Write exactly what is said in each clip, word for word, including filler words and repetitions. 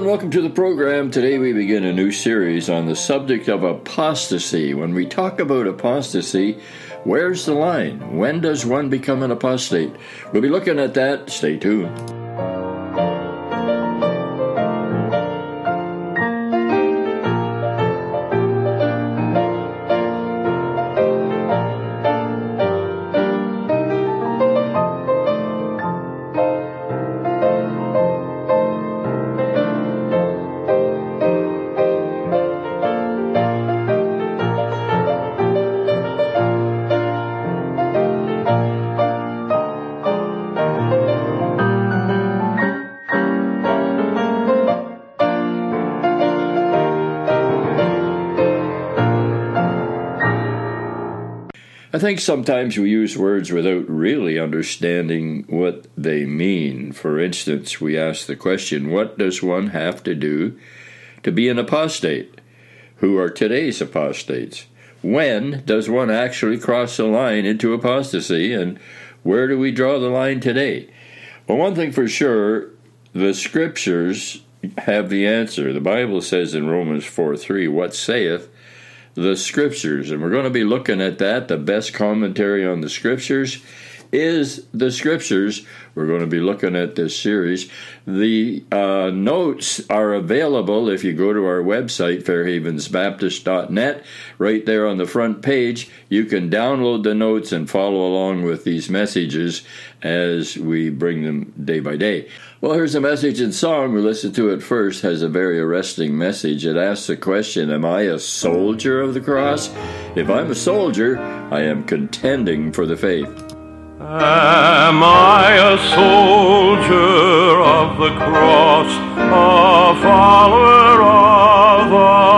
welcome to the program. Today we begin a new series on the subject of apostasy. When we talk about apostasy, where's the line? When does one become an apostate? We'll be looking at that. Stay tuned. I think sometimes we use words without really understanding what they mean. For instance, we ask the question, what does one have to do to be an apostate? Who are today's apostates? When does one actually cross the line into apostasy, and where do we draw the line today? Well, one thing for sure, the Scriptures have the answer. The Bible says in Romans four three, what saith the Scriptures? And we're going to be looking at that. The best commentary on the Scriptures is the Scriptures. We're going to be looking at this series. The uh, notes are available if you go to our website, fair havens baptist dot net. Right there on the front page, you can download the notes and follow along with these messages as we bring them day by day. Well, here's a message in song. We listen to it first. It has a very arresting message. It asks the question, am I a soldier of the cross? If I'm a soldier, I am contending for the faith. Am I a soldier of the cross, a follower of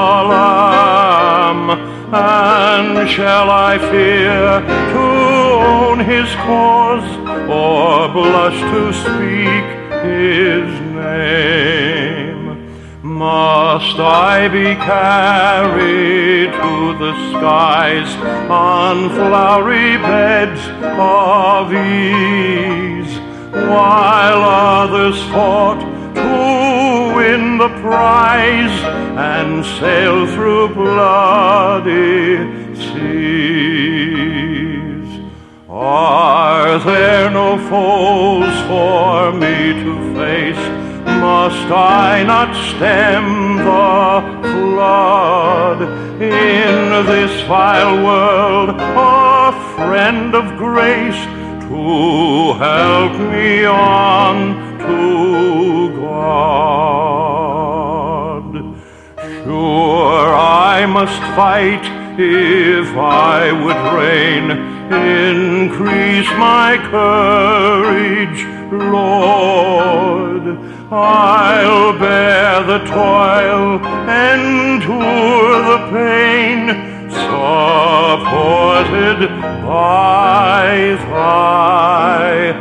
the Lamb? And shall I fear to own his cause, or blush to speak his name? Must I be carried to the skies on flowery beds of ease, while others fought to win the prize and sail through bloody seas? Are there no foes for me to face? Must I not stem the flood in this vile world? A friend of grace to help me on to God. Sure, I must fight if I would reign. Increase my courage, Lord. I'll bear the toil, endure the pain, supported by thy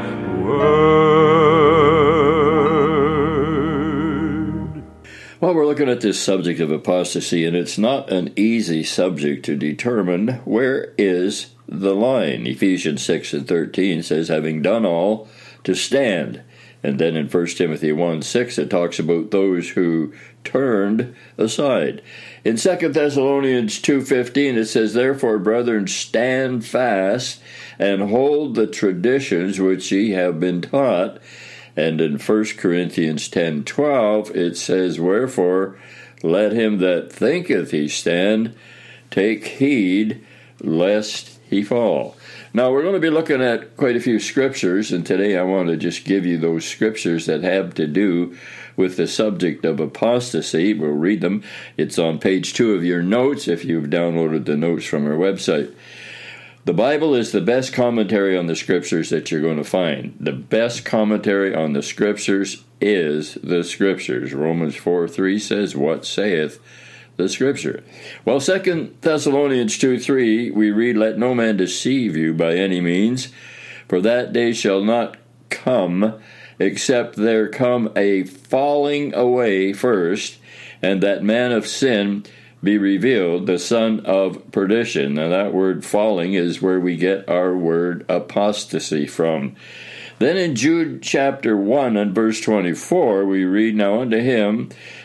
word. Well, we're looking at this subject of apostasy, and it's not an easy subject to determine. Where is the line? Ephesians six and thirteen says, having done all, to stand. And then in First Timothy one six, it talks about those who turned aside. In Second Thessalonians two fifteen, it says, therefore, brethren, stand fast and hold the traditions which ye have been taught. And in First Corinthians ten twelve, it says, wherefore, let him that thinketh he stand take heed lest he fall. Now, we're going to be looking at quite a few scriptures, and today I want to just give you those scriptures that have to do with the subject of apostasy. We'll read them. It's on page two of your notes if you've downloaded the notes from our website. The Bible is the best commentary on the scriptures that you're going to find. The best commentary on the scriptures is the scriptures. Romans four three says, what saith the Scripture? Well, Second Thessalonians two three, we read, let no man deceive you by any means, for that day shall not come, except there come a falling away first, and that man of sin be revealed, the son of perdition. Now that word falling is where we get our word apostasy from. Then in Jude chapter one and verse twenty-four, we read, now unto him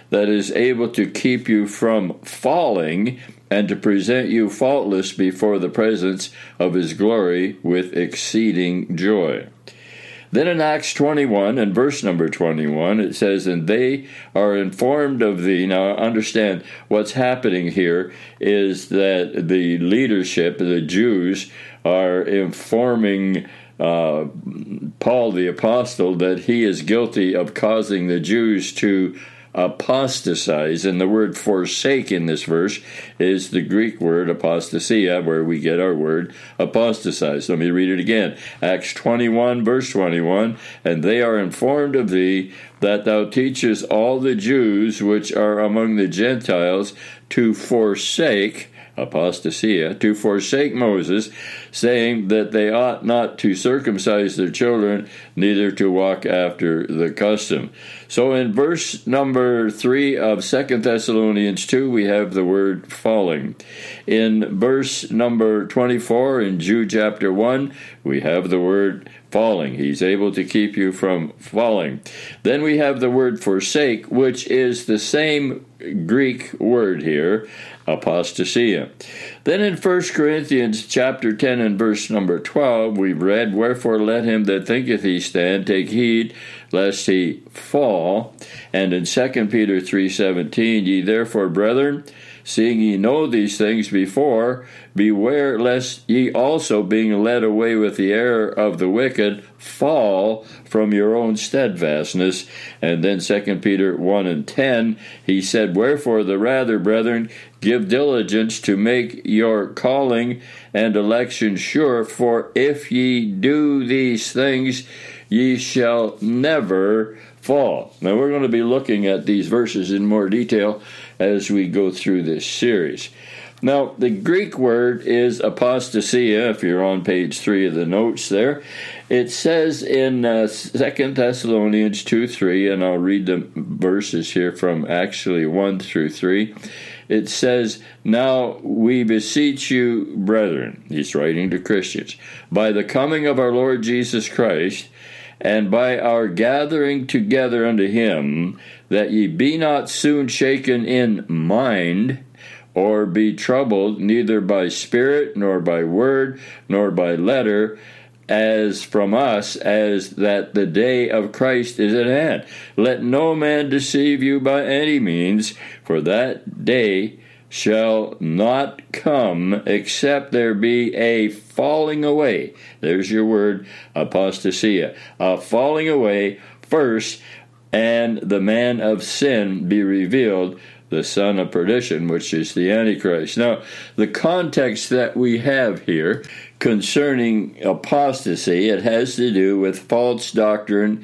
that is able to keep you from falling and to present you faultless before the presence of his glory with exceeding joy. Then in Acts twenty-one and verse number twenty-one, it says, and they are informed of thee. Now understand what's happening here is that the leadership, the Jews, are informing uh, Paul the apostle that he is guilty of causing the Jews to apostatize, and the word forsake in this verse is the Greek word apostasia, where we get our word apostatize. Let me read it again. Acts twenty-one, verse twenty-one, and they are informed of thee that thou teachest all the Jews which are among the Gentiles to forsake, apostasia, to forsake Moses, saying that they ought not to circumcise their children, neither to walk after the custom. So in verse number three of Second Thessalonians two, we have the word falling. In verse number twenty-four in Jude chapter one, we have the word falling. He's able to keep you from falling. Then we have the word forsake, which is the same Greek word here, apostasia. Then in First Corinthians chapter ten and verse number twelve, we've read, wherefore let him that thinketh he stand take heed lest he fall. And in Second Peter three seventeen, ye therefore, brethren, seeing ye know these things before, beware lest ye also, being led away with the error of the wicked, fall from your own steadfastness. And then Second Peter one and ten, he said, wherefore the rather, brethren, give diligence to make your calling and election sure, for if ye do these things, ye shall never fall. Now we're going to be looking at these verses in more detail as we go through this series. Now, the Greek word is apostasia, if you're on page three of the notes there. It says in uh, Second Thessalonians two three, and I'll read the verses here from actually one through three. It says, now we beseech you, brethren, he's writing to Christians, by the coming of our Lord Jesus Christ, and by our gathering together unto him, that ye be not soon shaken in mind, or be troubled, neither by spirit, nor by word, nor by letter, as from us, as that the day of Christ is at hand. Let no man deceive you by any means, for that day shall not come, except there be a falling away. There's your word, apostasia. A falling away first, and the man of sin be revealed, the son of perdition, which is the Antichrist. Now, the context that we have here concerning apostasy, it has to do with false doctrine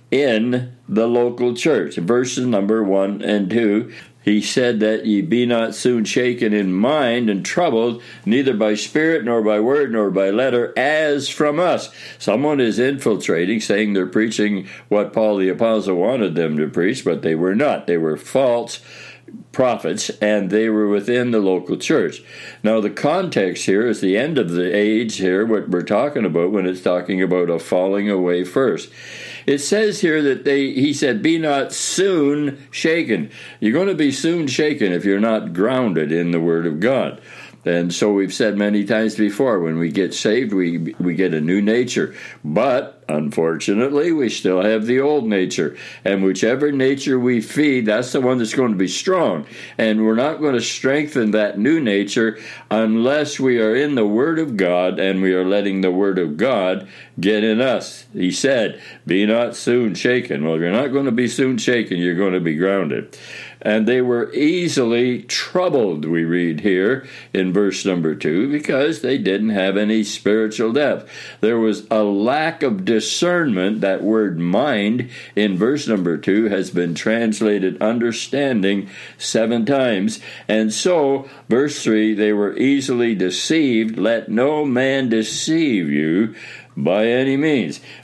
in the local church. Verses number one and two, he said that ye be not soon shaken in mind and troubled, neither by spirit, nor by word, nor by letter, as from us. Someone is infiltrating, saying they're preaching what Paul the Apostle wanted them to preach, but they were not. They were false prophets, and they were within the local church. Now, the context here is the end of the age here, what we're talking about when it's talking about a falling away first. It says here that they, he said, be not soon shaken. You're going to be soon shaken if you're not grounded in the Word of God. And so we've said many times before, when we get saved, we we get a new nature. But, unfortunately, we still have the old nature. And whichever nature we feed, that's the one that's going to be strong. And we're not going to strengthen that new nature unless we are in the Word of God and we are letting the Word of God get in us. He said, be not soon shaken. Well, if you're not going to be soon shaken, you're going to be grounded. And they were easily troubled, we read here in verse number two, because they didn't have any spiritual depth. There was a lack of discernment. That word mind in verse number two has been translated understanding seven times. And so, verse three, they were easily deceived. Let no man deceive you by any means.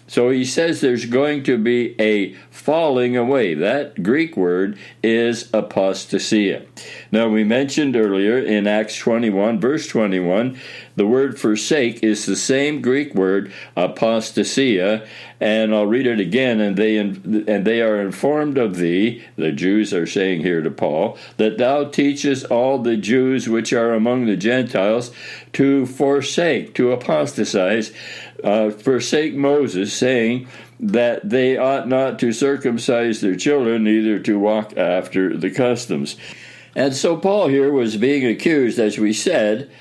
So he says there's going to be a falling away. That Greek word is apostasia. Now, we mentioned earlier in Acts twenty-one, verse twenty-one, the word forsake is the same Greek word, apostasia, and I'll read it again, and they and they are informed of thee, the Jews are saying here to Paul, that thou teachest all the Jews which are among the Gentiles to forsake, to apostatize, uh, forsake Moses, saying that they ought not to circumcise their children, neither to walk after the customs. And so Paul here was being accused, as we said,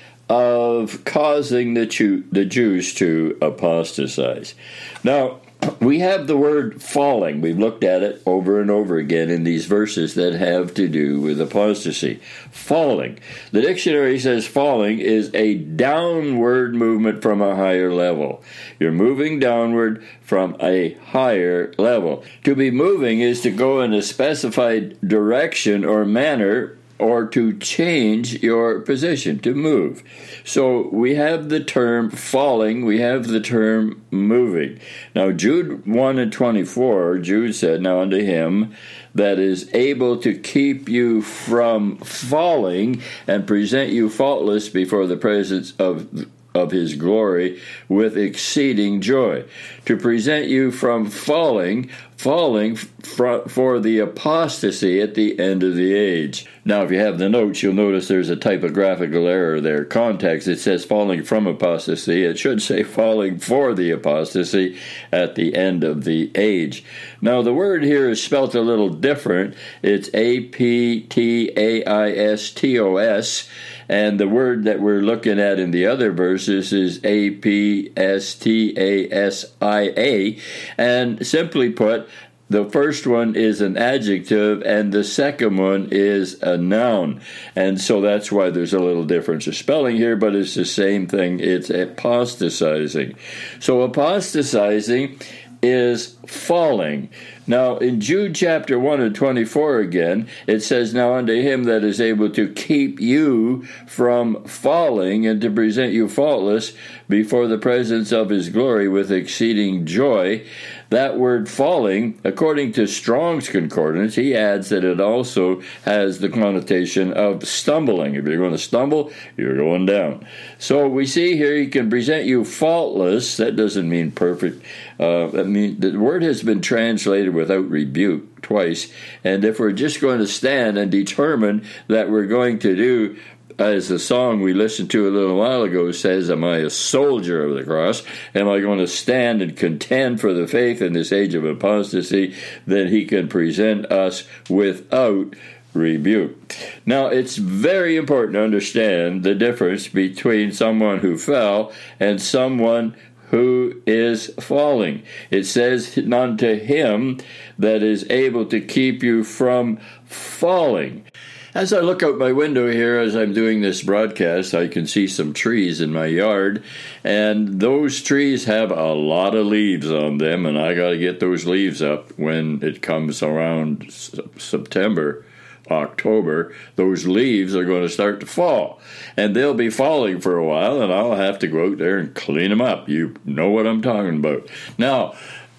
of causing the, Jew, the Jews to apostatize. Now, we have the word falling. We've looked at it over and over again in these verses that have to do with apostasy. Falling. The dictionary says falling is a downward movement from a higher level. You're moving downward from a higher level. To be moving is to go in a specified direction or manner, or to change your position, to move. So we have the term falling, we have the term moving. Now, Jude one and twenty-four, Jude said, now unto him that is able to keep you from falling and present you faultless before the presence of of his glory with exceeding joy. To present you from falling, falling for, for the apostasy at the end of the age. Now, if you have the notes, you'll notice there's a typographical error there. Context, it says falling from apostasy. It should say falling for the apostasy at the end of the age. Now, the word here is spelt a little different. It's A P T A I S T O S, and the word that we're looking at in the other verses is A P S T A S I A, and simply put, the first one is an adjective, and the second one is a noun. And so that's why there's a little difference of spelling here, but it's the same thing. It's apostatizing. So apostatizing is falling. Now, in Jude chapter one and twenty-four again, it says, now unto him that is able to keep you from falling and to present you faultless before the presence of his glory with exceeding joy. That word falling, according to Strong's Concordance, he adds that it also has the connotation of stumbling. If you're going to stumble, you're going down. So we see here he can present you faultless. That doesn't mean perfect. Uh, I mean, the word has been translated without rebuke twice. And if we're just going to stand and determine that we're going to do, as the song we listened to a little while ago says, am I a soldier of the cross? Am I going to stand and contend for the faith in this age of apostasy? Then he can present us without rebuke. Now, it's very important to understand the difference between someone who fell and someone who is falling. It says, unto him that is able to keep you from falling. As I look out my window here as I'm doing this broadcast, I can see some trees in my yard, and those trees have a lot of leaves on them, and I got to get those leaves up when it comes around September, October. Those leaves are going to start to fall, and they'll be falling for a while, and I'll have to go out there and clean them up. You know what I'm talking about. Now,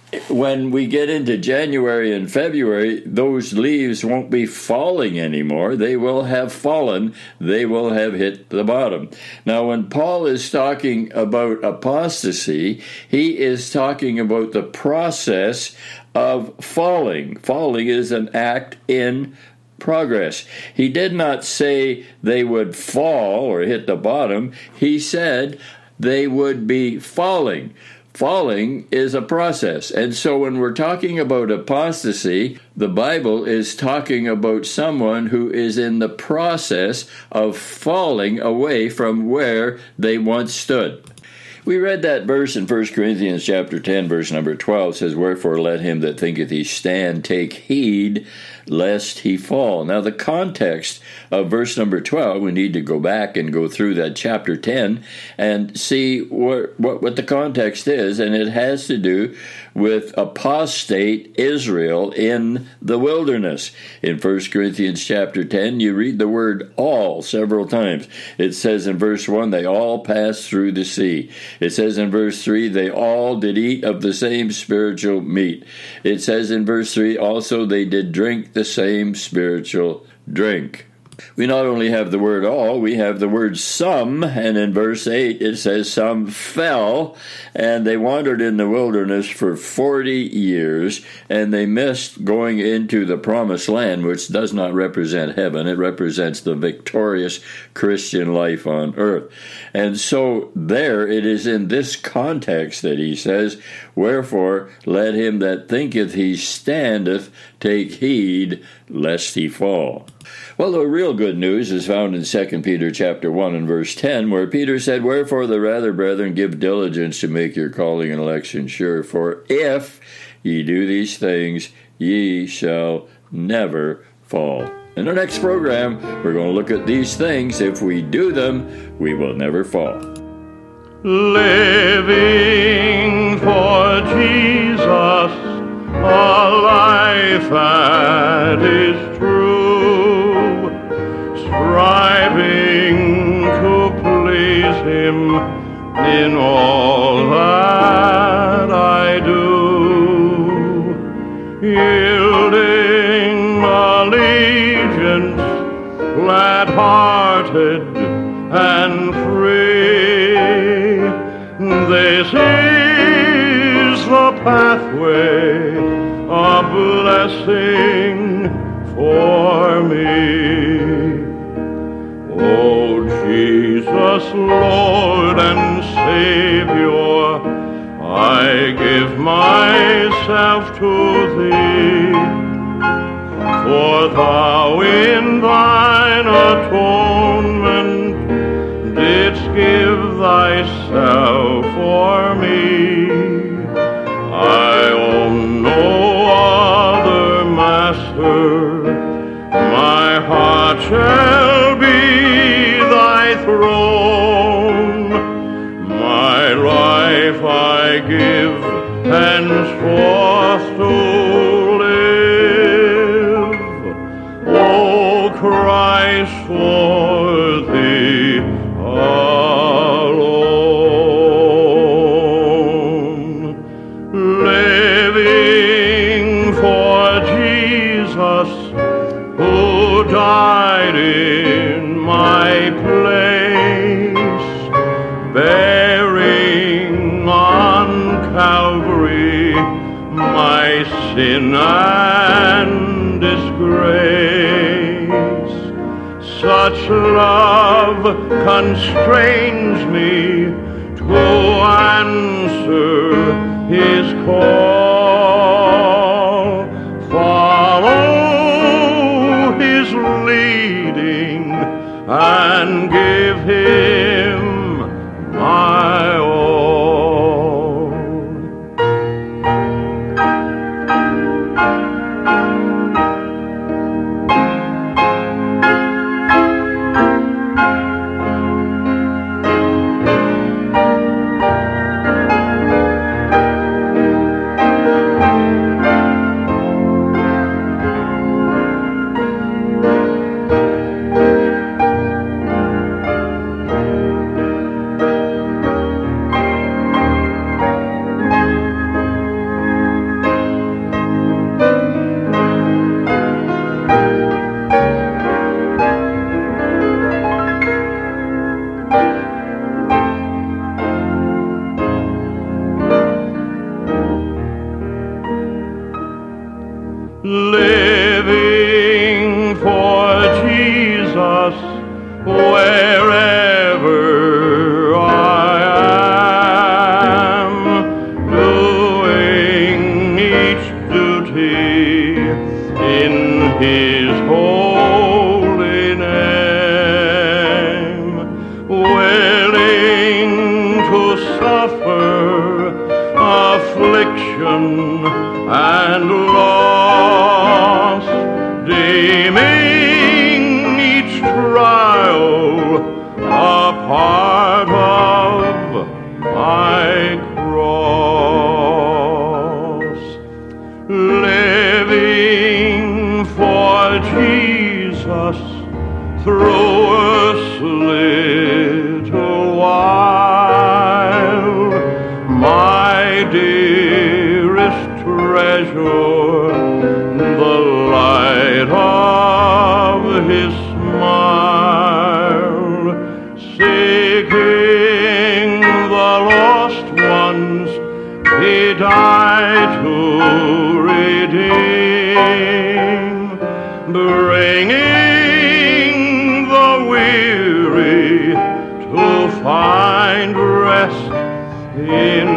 when we get into January and February, those leaves won't be falling anymore. They will have fallen. They will have hit the bottom. Now, when Paul is talking about apostasy, he is talking about the process of falling. Falling is an act in progress. He did not say they would fall or hit the bottom. He said they would be falling. Falling is a process. And so when we're talking about apostasy, the Bible is talking about someone who is in the process of falling away from where they once stood. We read that verse in First Corinthians chapter ten, verse number twelve, says, wherefore let him that thinketh he stand take heed lest he fall. Now, the context of verse number twelve, we need to go back and go through that chapter ten and see what, what, what the context is, and it has to do with apostate Israel in the wilderness. In First Corinthians chapter ten, you read the word all several times. It says in verse one, they all passed through the sea. It says in verse three, they all did eat of the same spiritual meat. It says in verse three, also they did drink the same spiritual drink. We not only have the word all, we have the word some, and in verse eight it says some fell, and they wandered in the wilderness for forty years, and they missed going into the promised land, which does not represent heaven. It represents the victorious Christian life on earth. And so there it is in this context that he says, wherefore let him that thinketh he standeth take heed lest he fall. Well, the real good news is found in Second Peter chapter one and verse ten, where Peter said, wherefore the rather, brethren, give diligence to make your calling and election sure, for if ye do these things, ye shall never fall. In our next program, we're going to look at these things. If we do them, we will never fall. Living for Jesus, a life that is true, striving to please Him in all that I do, yielding allegiance, glad-hearted and free. This is the pathway, a blessing for me. O Jesus, Lord and Savior, I give myself to Thee, for Thou in Thine atonement didst give Thyself for me. I own no other master, my heart shall be Thy throne. My life I give henceforth to live, O Christ, for Thee alone. Living for Jesus, who died in my place, bearing on Calvary my sin and disgrace. Such love constrains me to answer His call, follow His leading, and give Him my all. redeem, bringing the weary to find rest in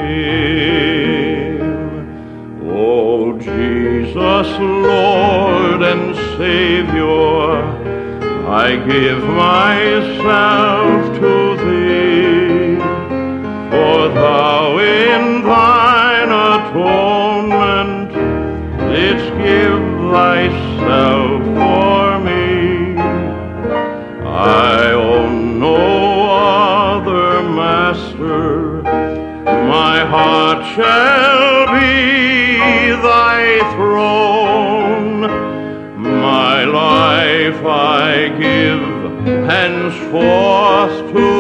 Him. O Jesus, Lord and Savior, I give myself to Thee, for Thou in Thine atonement didst give Thyself for me. I own no other master, my heart shall be Thy throne. My life I give henceforth to